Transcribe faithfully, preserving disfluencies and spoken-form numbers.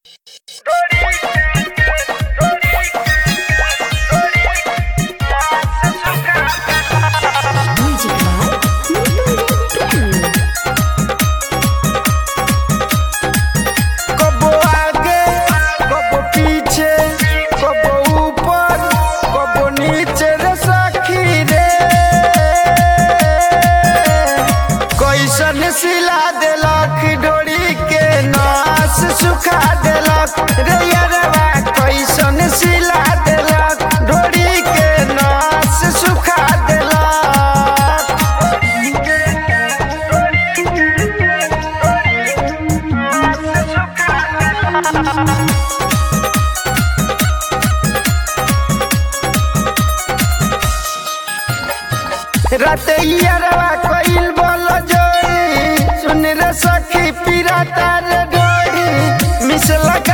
सिला देलक डोरी के नास सुखा देलक रे यारवा कैसन सिला देलक डोरी के नास सुखा देलक। राते यारवा कइल बोल जोरी सुन रे सखी पिराता रे डोरी मिसलक